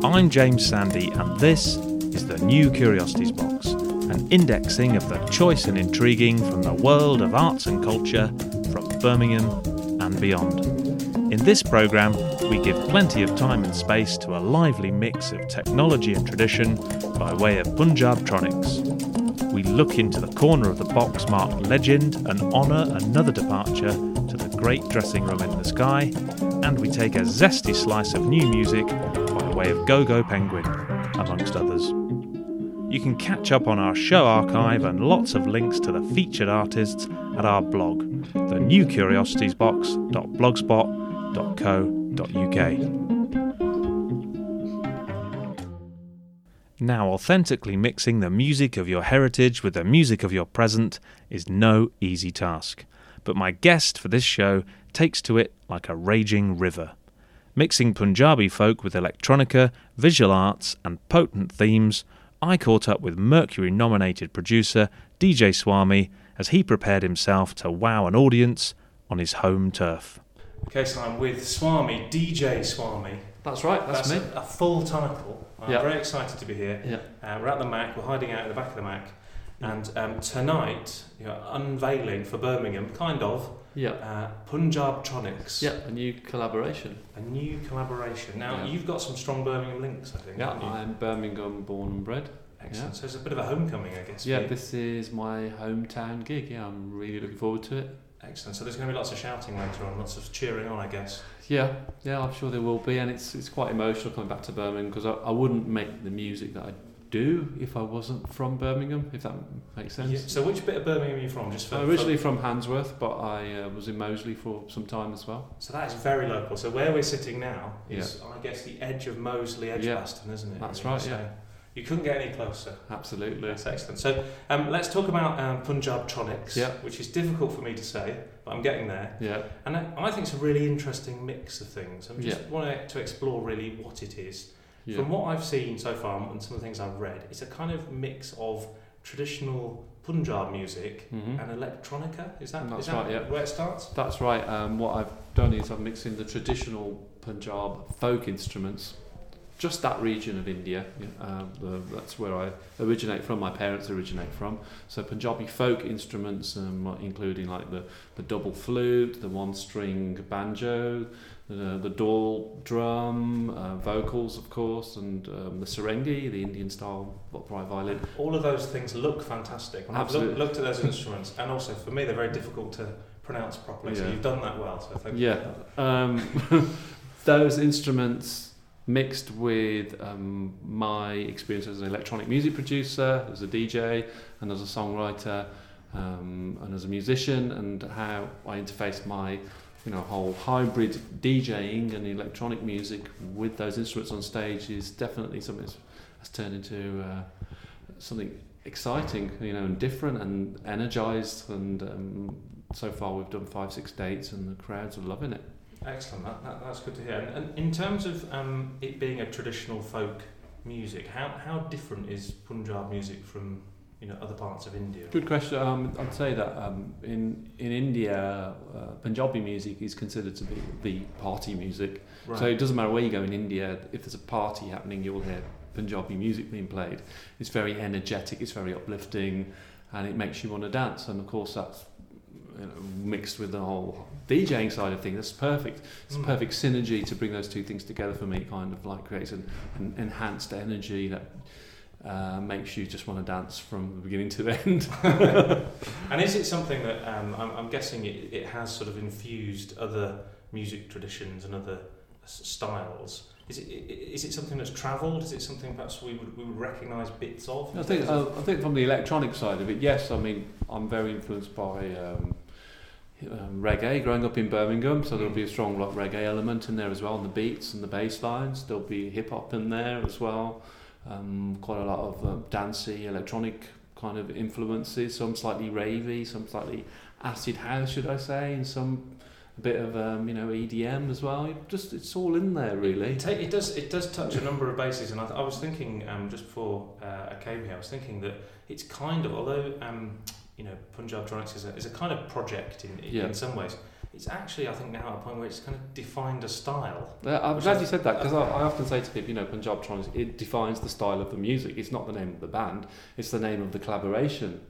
I'm James Sandy, and this is the New Curiosities Box, an indexing of the choice and intriguing from the world of arts and culture from Birmingham and beyond. In this programme, we give plenty of time and space to a lively mix of technology and tradition by way of Punjabtronics. We look into the corner of the box marked legend and honour another departure to the great dressing room in the sky, and we take a zesty slice of new music by way of Go-Go Penguin, amongst others. You can catch up on our show archive and lots of links to the featured artists at our blog, thenewcuriositiesbox.blogspot.co.uk. Now, authentically mixing the music of your heritage with the music of your present is no easy task, but my guest for this show takes to it like a raging river. Mixing Punjabi folk with electronica, visual arts and potent themes, I caught up with Mercury-nominated producer DJ Swami as he prepared himself to wow an audience on his home turf. Okay, so I'm with Swami, DJ Swami. That's right, that's me. A full title. I'm very excited to be here. Yeah. We're at the Mac, we're hiding out at the back of the Mac, and tonight, unveiling for Birmingham, Punjabtronics. Yeah, a new collaboration. Now, you've got some strong Birmingham links, I think. Yeah, I'm Birmingham born and bred. Excellent. Yeah. So it's a bit of a homecoming, I guess. Yeah, this is my hometown gig. Yeah, I'm really looking forward to it. Excellent. So there's going to be lots of shouting later on, lots of cheering on, I guess. Yeah, I'm sure there will be, and it's quite emotional coming back to Birmingham because I wouldn't make the music that I do if I wasn't from Birmingham, if that makes sense. Yeah. So which bit of Birmingham are you from? Originally from Handsworth, but I was in Moseley for some time as well. So that is very local. So where we're sitting now is, I guess, the edge of Moseley, Edgbaston, isn't it? That's right, so you couldn't get any closer. Absolutely. That's excellent. So let's talk about Punjabtronics, which is difficult for me to say, but I'm getting there. Yeah. And I think it's a really interesting mix of things. I just wanted to explore really what it is. Yeah. From what I've seen so far and some of the things I've read, it's a kind of mix of traditional Punjab music and electronica. Is that right, where it starts? That's right. What I've done is I've mixed in the traditional Punjab folk instruments, just that region of India. That's where I originate from, my parents originate from. So Punjabi folk instruments, including like the double flute, the one-string banjo, the dol drum, vocals of course, and the sarangi, the Indian style upright violin. All of those things look fantastic. When I've looked at those instruments, and also for me they're very difficult to pronounce properly, so you've done that well, so thank you. Those instruments mixed with my experience as an electronic music producer, as a DJ and as a songwriter, and as a musician, and how I interface my whole hybrid DJing and electronic music with those instruments on stage is definitely something that's turned into something exciting, and different and energized, and so far we've done 5-6 dates and the crowds are loving it. Excellent, that's good to hear. And in terms of it being a traditional folk music, how different is Punjab music from other parts of India? Good question. I'd say that in India, Punjabi music is considered to be the party music. Right. So it doesn't matter where you go in India, if there's a party happening, you'll hear Punjabi music being played. It's very energetic, it's very uplifting, and it makes you want to dance. And of course that's mixed with the whole DJing side of things. That's perfect. It's a perfect synergy to bring those two things together for me. It kind of like creates an enhanced energy that makes you just want to dance from the beginning to the end. And is it something that I'm guessing it has sort of infused other music traditions and other styles? Is it something that's travelled? Is it something perhaps we would recognise bits of? I think from the electronic side of it, yes. I mean, I'm very influenced by reggae. Growing up in Birmingham, so there'll be a strong reggae element in there as well, and the beats and the bass lines. There'll be hip hop in there as well. Quite a lot of dancey, electronic kind of influences. Some slightly ravey, some slightly acid house, should I say, and some a bit of EDM as well. It's all in there really. It does touch a number of bases, and I was thinking just before I came here, I was thinking that it's kind of, although Punjabtronics is a kind of project in some ways. it's actually, I think, now at a point where it's kind of defined a style. I'm glad you said that, because I often say to people, Punjab Tronics, it defines the style of the music. It's not the name of the band, it's the name of the collaboration.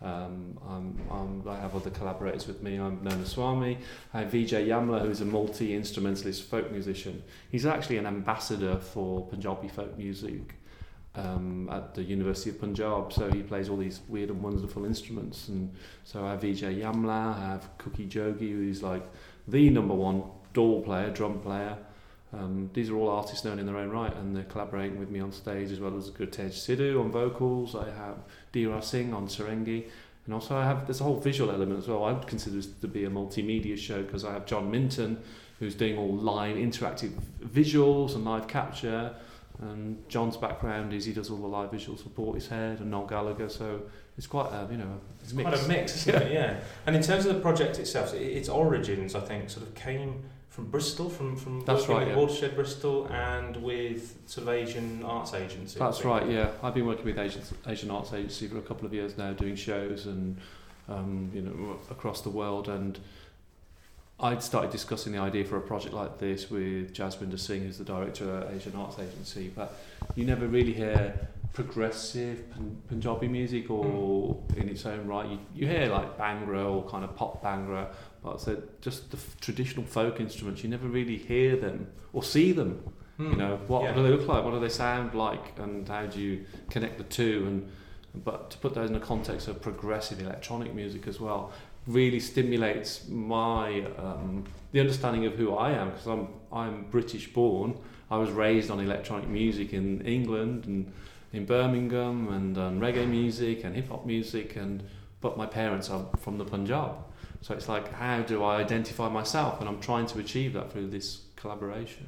I have other collaborators with me. I'm known as Swami. I have Vijay Yamla, who's a multi-instrumentalist folk musician. He's actually an ambassador for Punjabi folk music at the University of Punjab, so he plays all these weird and wonderful instruments. And so I have Vijay Yamla, I have Cookie Jogi, who's like the number one drum player. These are all artists known in their own right, and they're collaborating with me on stage, as well as Gurtej Sidhu on vocals. I have Dheera Singh on sarangi, and also there's a whole visual element as well. I would consider this to be a multimedia show, because I have John Minton, who's doing all live interactive visuals and live capture, and John's background is he does all the live visuals for Portishead and Noel Gallagher, so it's quite a, it's mix. Quite a mix, isn't it? Yeah. And in terms of the project itself, its origins, I think, sort of came from Bristol, from That's working right, with yeah. Watershed Bristol and with sort of Asian Arts Agency. That's right, yeah. I've been working with Asian Arts Agency for a couple of years now, doing shows and across the world, and I'd started discussing the idea for a project like this with Jaswinder Singh, who's the director at Asian Arts Agency, but you never really hear progressive Punjabi music or in its own right. You hear like Bhangra or kind of pop Bhangra, but I said just the traditional folk instruments, you never really hear them or see them. What do they look like? What do they sound like? And how do you connect the two? But to put those in the context of progressive electronic music as well, really stimulates my the understanding of who I am, because I'm British born. I was raised on electronic music in England and in Birmingham, and reggae music and hip hop music, but my parents are from the Punjab, so it's like, how do I identify myself? And I'm trying to achieve that through this collaboration.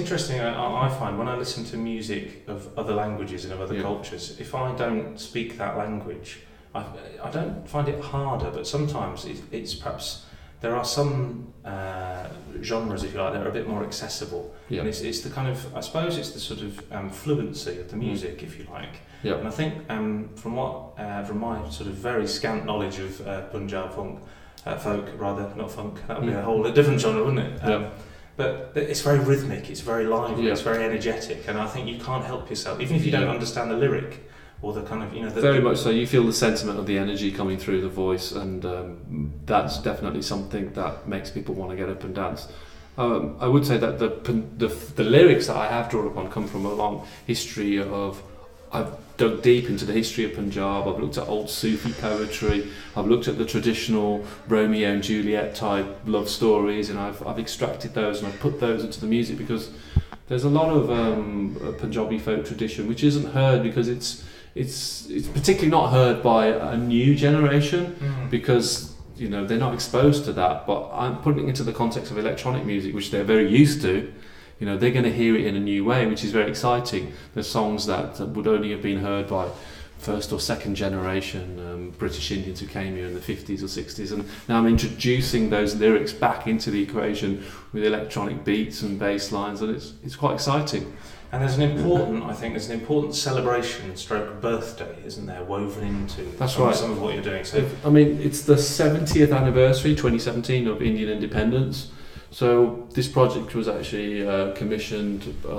interesting. I find when I listen to music of other languages and of other cultures, if I don't speak that language, I don't find it harder. But sometimes it's perhaps there are some genres, if you like, that are a bit more accessible. Yeah. And it's the kind of, I suppose it's the sort of fluency of the music, if you like. Yeah. And I think from my sort of very scant knowledge of Punjab folk, not funk, that would be a whole different genre, wouldn't it? Yeah. But it's very rhythmic, it's very lively, it's very energetic, and I think you can't help yourself, even if you don't understand the lyric or the kind of, very much so. You feel the sentiment of the energy coming through the voice, and that's definitely something that makes people want to get up and dance. I would say that the lyrics that I have drawn upon come from a long history of. I've dug deep into the history of Punjab. I've looked at old Sufi poetry. I've looked at the traditional Romeo and Juliet type love stories, and I've extracted those and I've put those into the music, because there's a lot of Punjabi folk tradition which isn't heard, because it's particularly not heard by a new generation, because they're not exposed to that. But I'm putting it into the context of electronic music, which they're very used to. They're going to hear it in a new way, which is very exciting. There's songs that would only have been heard by first or second generation British Indians who came here in the 50s or 60s, and now I'm introducing those lyrics back into the equation with electronic beats and bass lines, and it's quite exciting. And there's an important celebration stroke birthday, isn't there, woven into some of what you're doing. So it's the 70th anniversary, 2017, of Indian independence. So this project was actually commissioned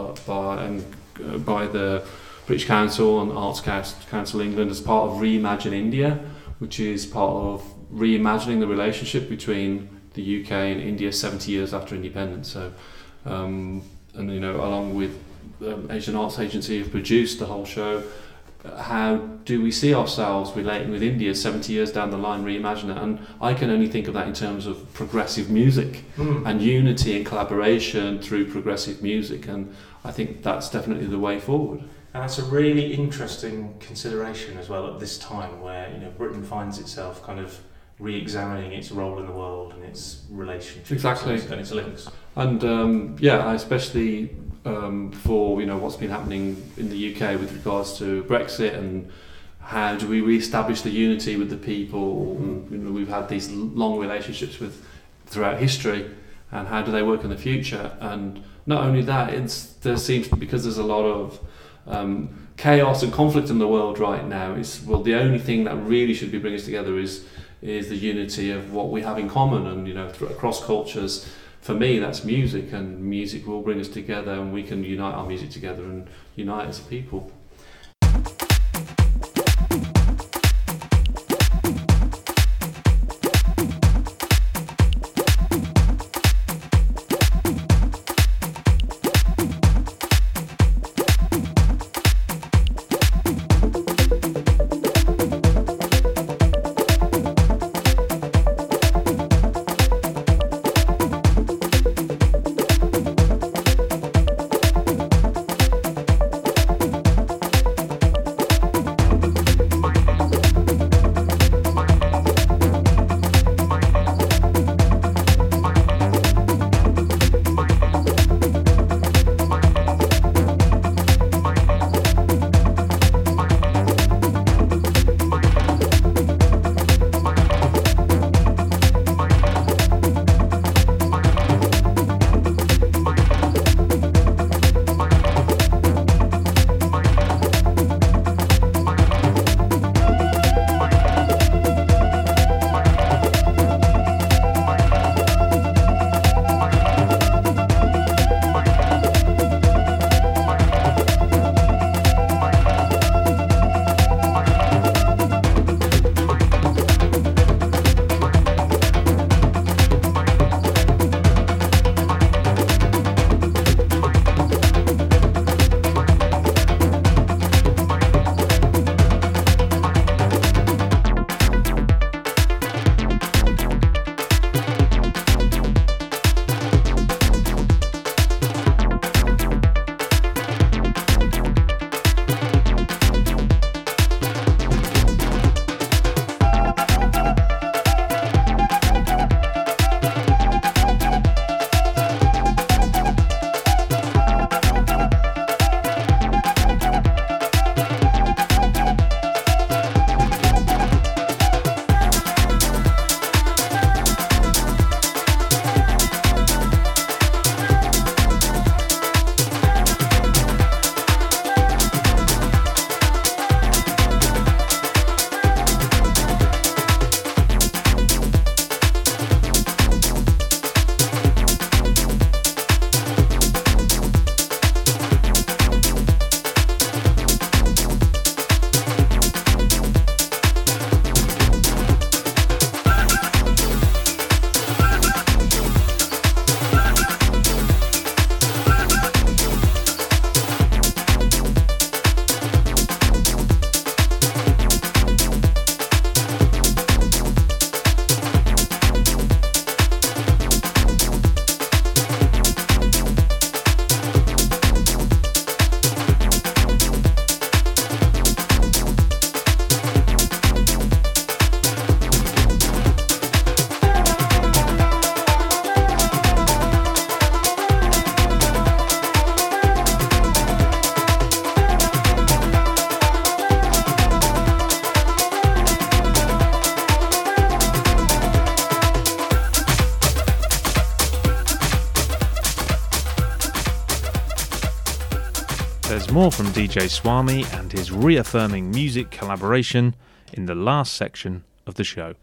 by the British Council and Arts Council England as part of Reimagine India, which is part of reimagining the relationship between the UK and India 70 years after independence. So, along with Asian Arts Agency, have produced the whole show. How do we see ourselves relating with India 70 years down the line, reimagine it? And I can only think of that in terms of progressive music and unity and collaboration through progressive music, and I think that's definitely the way forward. And that's a really interesting consideration as well at this time, where Britain finds itself kind of re-examining its role in the world and its relationships and its links. And I especially for what's been happening in the UK with regards to Brexit, and how do we re-establish the unity with the people. We've had these long relationships throughout history, and how do they work in the future? And not only that, because there's a lot of chaos and conflict in the world right now, the only thing that really should be bringing us together is the unity of what we have in common, and across cultures. For me, that's music, and music will bring us together, and we can unite our music together and unite as a people. There's more from DJ Swami and his reaffirming music collaboration in the last section of the show.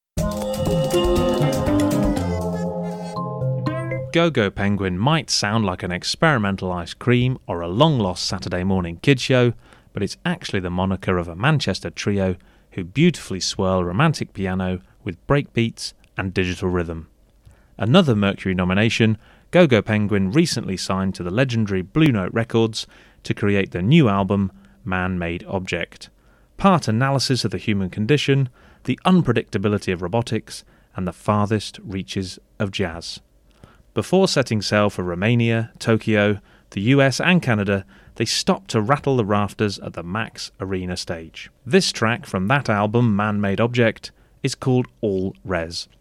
Go-Go Penguin might sound like an experimental ice cream or a long-lost Saturday morning kid show, but it's actually the moniker of a Manchester trio who beautifully swirl romantic piano with breakbeats and digital rhythm. Another Mercury nomination, Go-Go Penguin recently signed to the legendary Blue Note Records to create the new album Man-Made Object. Part analysis of the human condition, the unpredictability of robotics, and the farthest reaches of jazz. Before setting sail for Romania, Tokyo, the US and Canada, they stopped to rattle the rafters at the Max Arena stage. This track from that album, Man-Made Object, is called All Res.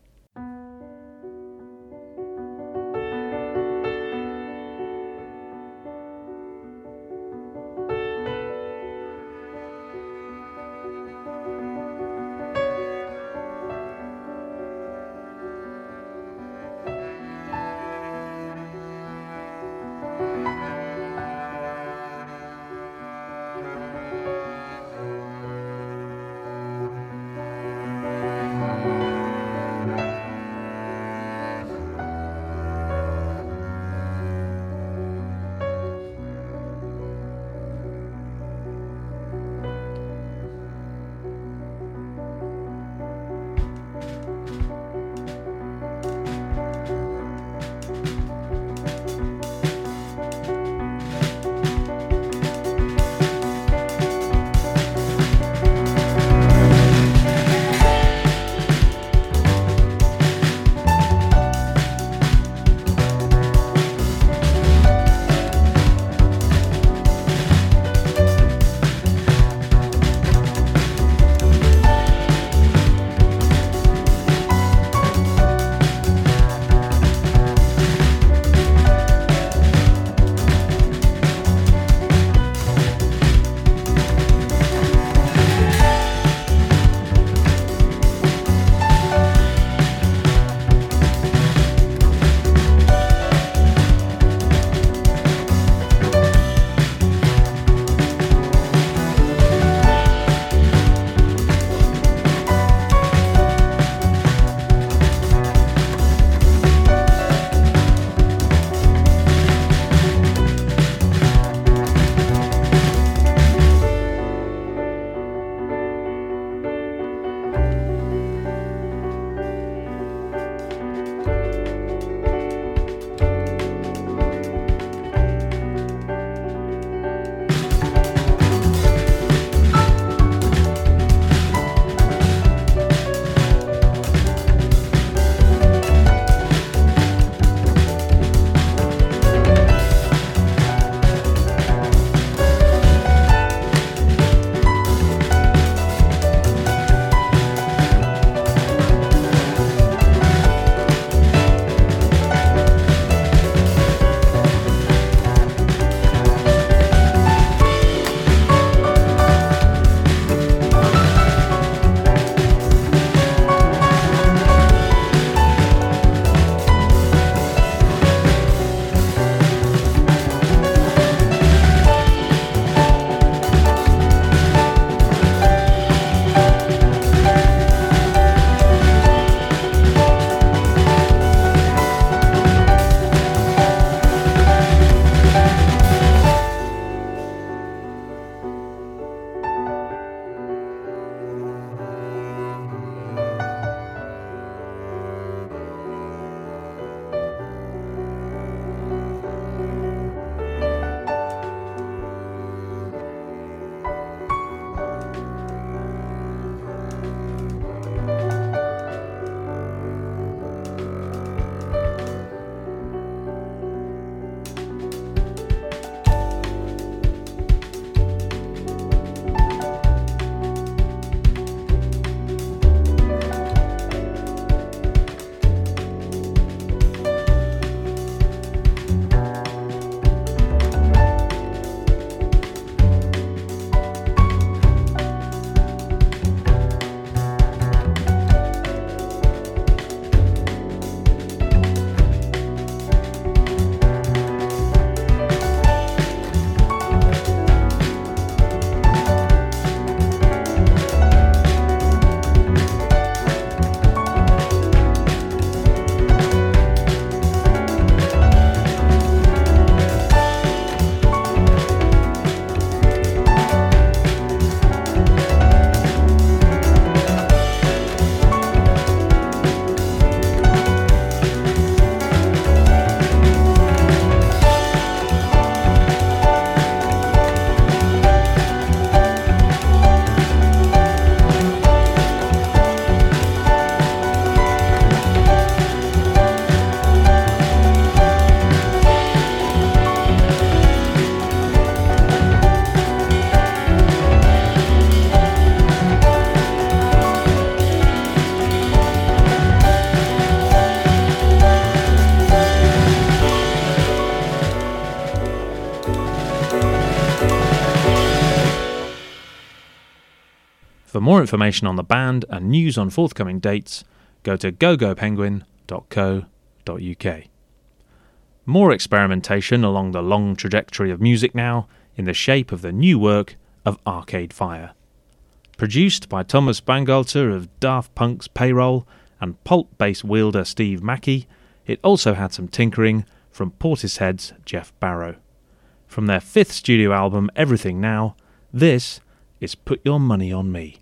For more information on the band and news on forthcoming dates, go to gogopenguin.co.uk. More experimentation along the long trajectory of music now, in the shape of the new work of Arcade Fire. Produced by Thomas Bangalter of Daft Punk's Payroll and Pulp bass wielder Steve Mackey, it also had some tinkering from Portishead's Jeff Barrow. From their 5th studio album Everything Now, this is Put Your Money on Me.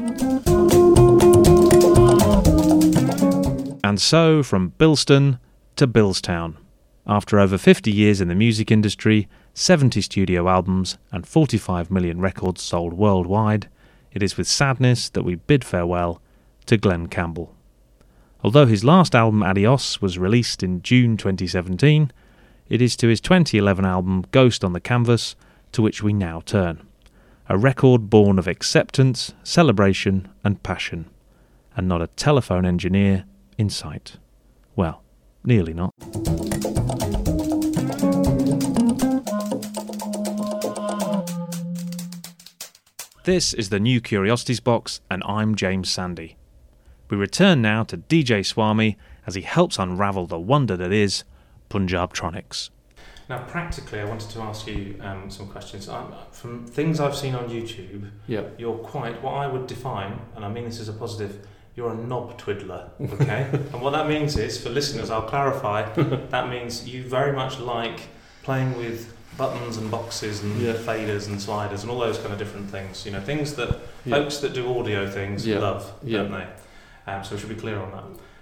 And so, from Bilston to Billstown. After over 50 years in the music industry, 70 studio albums and 45 million records sold worldwide, it is with sadness that we bid farewell to Glenn Campbell. Although his last album Adios was released in June 2017, it is to his 2011 album Ghost on the Canvas to which we now turn. A record born of acceptance, celebration and passion, and not a telephone engineer in sight. Well, nearly not. This is the New Curiosities Box, and I'm James Sandy. We return now to DJ Swami as he helps unravel the wonder that is Punjabtronics. Now, practically, I wanted to ask you some questions. From things I've seen on YouTube, you're quite, what I would define, and I mean this as a positive, you're a knob twiddler, okay? And what that means is, for listeners, I'll clarify, that means you very much like playing with buttons and boxes and faders and sliders and all those kind of different things. You know, things that folks that do audio things love, don't they? So we should be clear on that.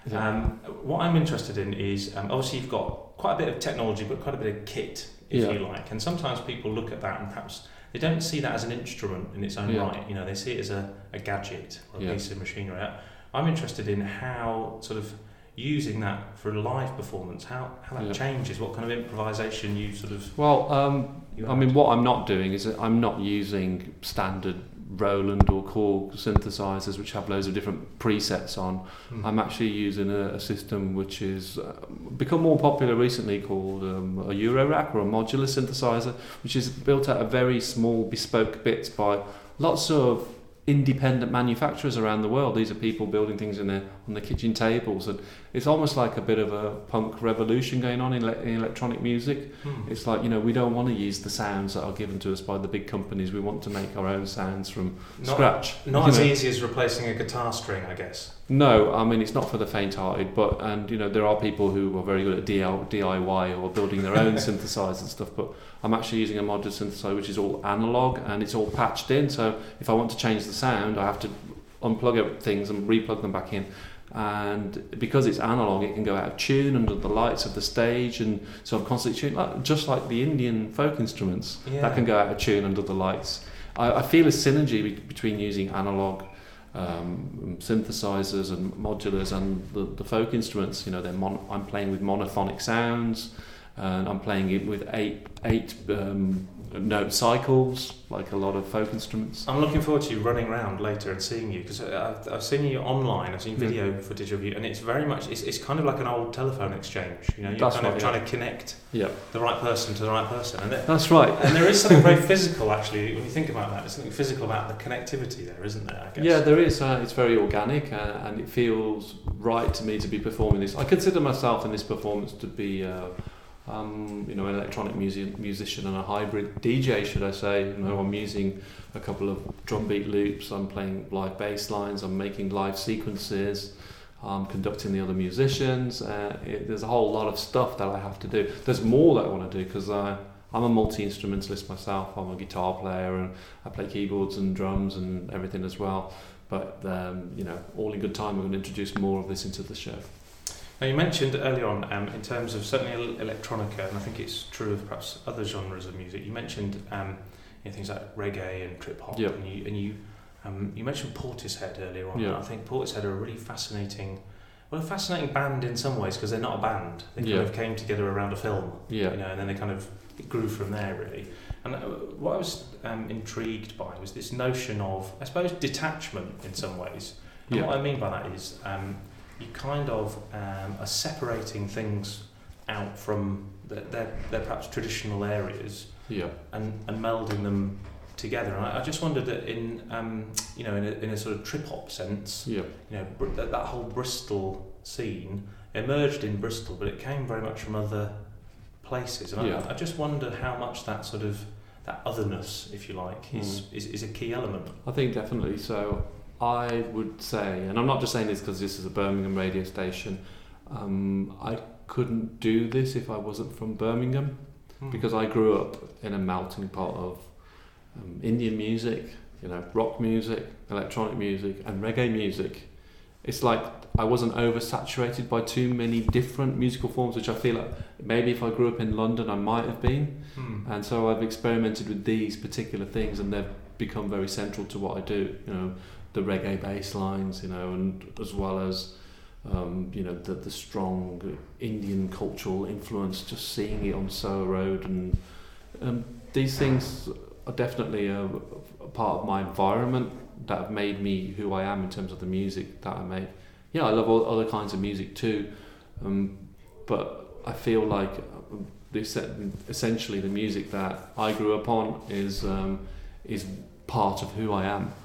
What I'm interested in is, obviously you've got quite a bit of technology, but quite a bit of kit, if you like. And sometimes people look at that and perhaps they don't see that as an instrument in its own right. You know, they see it as a gadget or a piece of machinery. I'm interested in how sort of using that for a live performance, how that changes, what kind of improvisation you sort of... Well, I mean, what I'm not doing is I'm not using standard Roland or Korg synthesizers which have loads of different presets on. I'm actually using a system which is become more popular recently called a Eurorack or a modular synthesizer, which is built out of very small bespoke bits by lots of independent manufacturers around the world. These are people building things on the kitchen tables, and it's almost like a bit of a punk revolution going on in electronic music. It's like, you know, we don't want to use the sounds that are given to us by the big companies. We want to make our own sounds from scratch. Not as easy as replacing a guitar string, I guess. No, I mean, it's not for the faint-hearted, and you know, there are people who are very good at DIY or building their own synthesizers and stuff, but I'm actually using a modular synthesizer which is all analog and it's all patched in, so if I want to change the sound I have to unplug things and replug them back in, and because it's analog it can go out of tune under the lights of the stage, and so I'm constantly tuning, just like the Indian folk instruments that can go out of tune under the lights. I feel a synergy between using analog synthesizers and modulars and the folk instruments. You know, I'm playing with monophonic sounds, and I'm playing it with eight note cycles, like a lot of folk instruments. I'm looking forward to you running around later and seeing you, because I've seen you online. I've seen video footage of you, and it's very much it's kind of like an old telephone exchange. You know, you're trying to connect the right person to the right person, and that's right. And there is something very physical, actually, when you think about that. There's something physical about the connectivity there, isn't there? I guess. Yeah, there is. It's very organic, and it feels right to me to be performing this. I consider myself in this performance to be you know, an electronic musician and a hybrid DJ, should I say. You know, I'm using a couple of drum beat loops, I'm playing live bass lines, I'm making live sequences, I'm conducting the other musicians. There's a whole lot of stuff that I have to do. There's more that I want to do, because I'm a multi-instrumentalist myself. I'm a guitar player and I play keyboards and drums and everything as well. But you know, all in good time, we're going to introduce more of this into the show. Now, you mentioned earlier on, in terms of certainly electronica, and I think it's true of perhaps other genres of music. You mentioned you know, things like reggae and trip hop, and you mentioned Portishead earlier on. And I think Portishead are a really fascinating band in some ways, because they're not a band. They kind of came together around a film, you know, and then they kind of grew from there, really. And what I was intrigued by was this notion of, I suppose, detachment in some ways. And what I mean by that is, you kind of are separating things out from their perhaps traditional areas, and melding them together. And I just wondered that in a sort of trip hop sense, that whole Bristol scene emerged in Bristol, but it came very much from other places. And I just wonder how much that sort of that otherness, if you like, is a key element. I think definitely. So I would say, and I'm not just saying this because this is a Birmingham radio station, I couldn't do this if I wasn't from Birmingham, because I grew up in a melting pot of Indian music, rock music, electronic music, and reggae music. It's like I wasn't oversaturated by too many different musical forms, which I feel like maybe if I grew up in London I might have been. And so I've experimented with these particular things, and they've become very central to what I do. The reggae bass lines, and as well as the strong Indian cultural influence, just seeing it on Soho Road, and these things are definitely a part of my environment that have made me who I am in terms of the music that I make. I love all other kinds of music too, but I feel like essentially the music that I grew up on is part of who I am.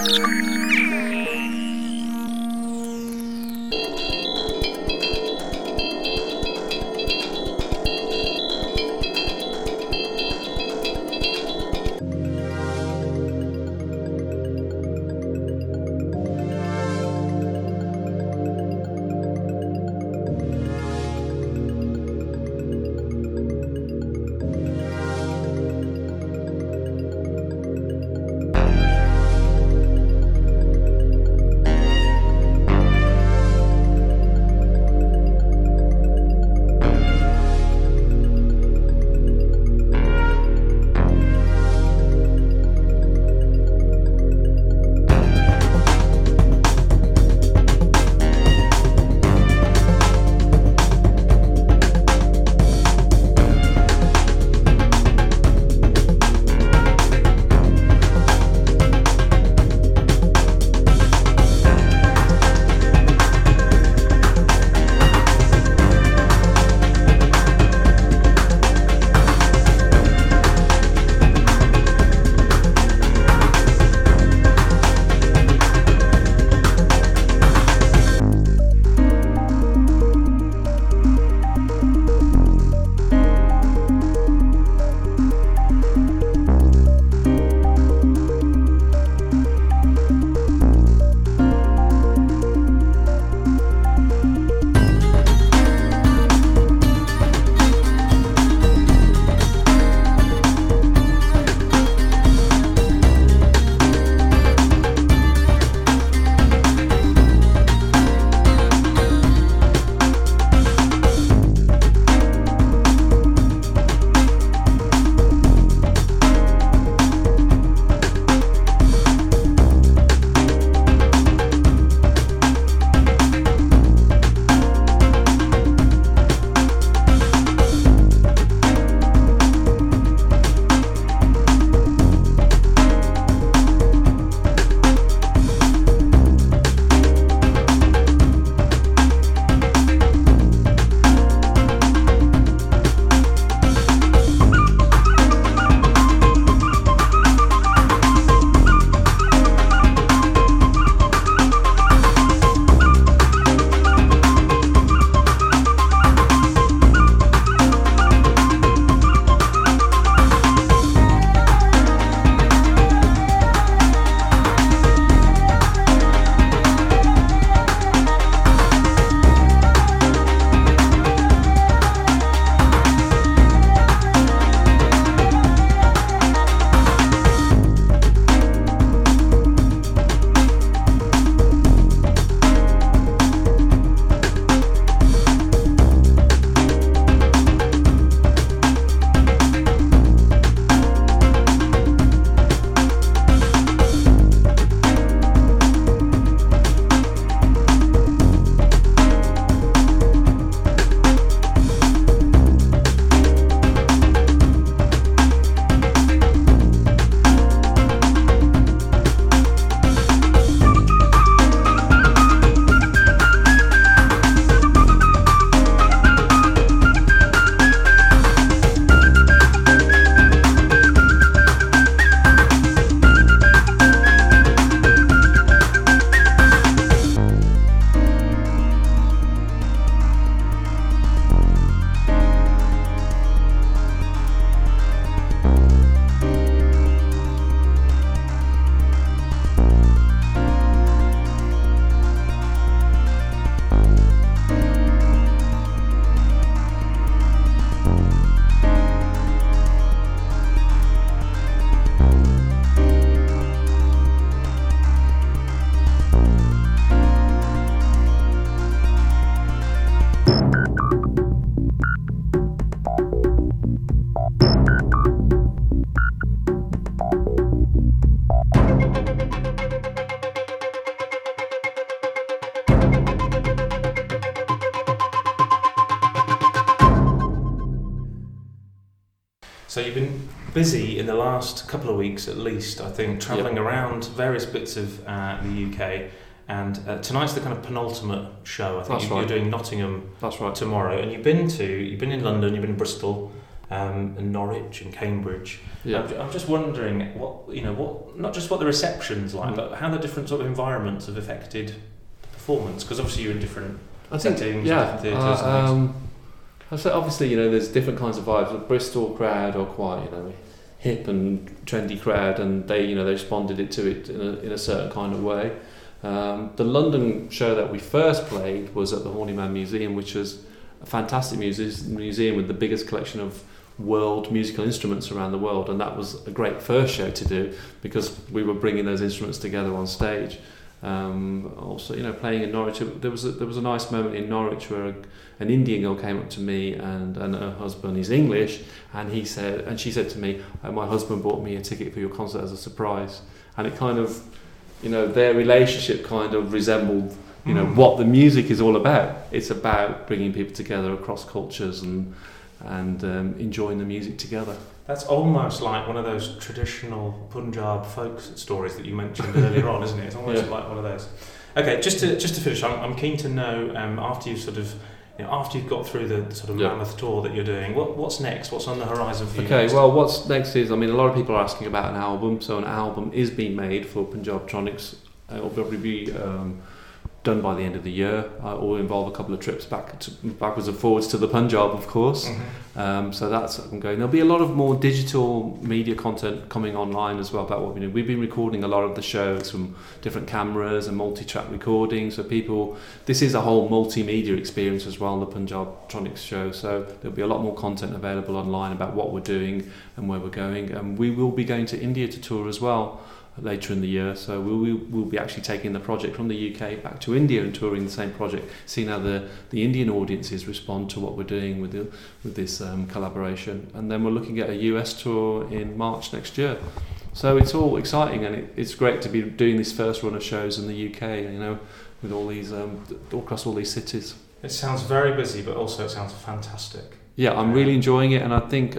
So you've been busy in the last couple of weeks at least, I think, travelling around various bits of the UK. And tonight's the kind of penultimate show. I think you're doing Nottingham tomorrow. And you've been in London, you've been in Bristol, and Norwich and Cambridge. Yeah. I'm just wondering what not just what the reception's like, but how the different sort of environments have affected the performance. Because obviously you're in different settings, different theatres. So obviously, there's different kinds of vibes. The Bristol crowd are quite, hip and trendy crowd, and they responded to it in a certain kind of way. The London show that we first played was at the Horny Man Museum, which was a fantastic museum with the biggest collection of world musical instruments around the world, and that was a great first show to do because we were bringing those instruments together on stage. Also, playing in Norwich, there was a nice moment in Norwich where an Indian girl came up to me and her husband is English, and she said to me, my husband bought me a ticket for your concert as a surprise, and it kind of, their relationship kind of resembled what the music is all about. It's about bringing people together across cultures and enjoying the music together. That's almost like one of those traditional Punjab folk stories that you mentioned earlier on, isn't it? It's almost like one of those. Okay, just to finish, I'm keen to know after you've got through the sort of mammoth tour that you're doing, what's next? What's on the horizon for you? Okay, well, what's next is, a lot of people are asking about an album, so an album is being made for Punjabtronics. It'll probably be done by the end of the year. It will involve a couple of trips backwards and forwards to the Punjab, of course. Mm-hmm. So that's ongoing. There'll be a lot of more digital media content coming online as well about what we do. We've been recording a lot of the shows from different cameras and multi-track recording, so this is a whole multimedia experience as well, the Punjabtronics show. So there'll be a lot more content available online about what we're doing and where we're going. And we will be going to India to tour as well later in the year, so we'll be actually taking the project from the UK back to India and touring the same project, seeing how the Indian audiences respond to what we're doing with this collaboration. And then we're looking at a US tour in March next year. So it's all exciting, and it's great to be doing this first run of shows in the UK, with all these across all these cities. It sounds very busy, but also it sounds fantastic. Yeah, I'm really enjoying it, and I think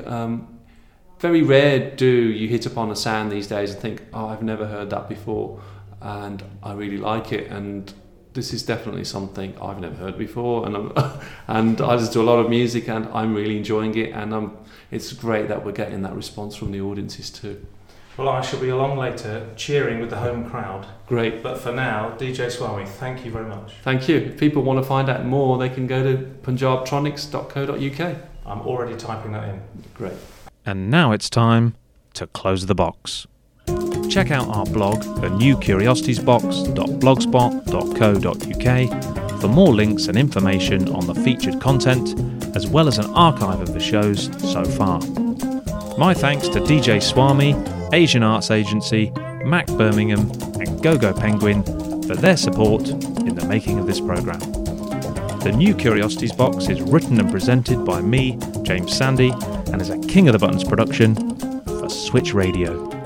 very rare do you hit upon a sound these days and think, I've never heard that before, and I really like it, and this is definitely something I've never heard before, and I just do a lot of music and I'm really enjoying it, and it's great that we're getting that response from the audiences too. Well, I shall be along later cheering with the home crowd. Great. But for now, DJ Swami, thank you very much. Thank you. If people want to find out more, they can go to punjabtronics.co.uk. I'm already typing that in. Great. And now it's time to close the box. Check out our blog, thenewcuriositiesbox.blogspot.co.uk, for more links and information on the featured content, as well as an archive of the shows so far. My thanks to DJ Swami, Asian Arts Agency, Mac Birmingham and GoGo Penguin for their support in the making of this programme. The New Curiosities Box is written and presented by me, James Sandy, and is a King of the Buttons production for Switch Radio.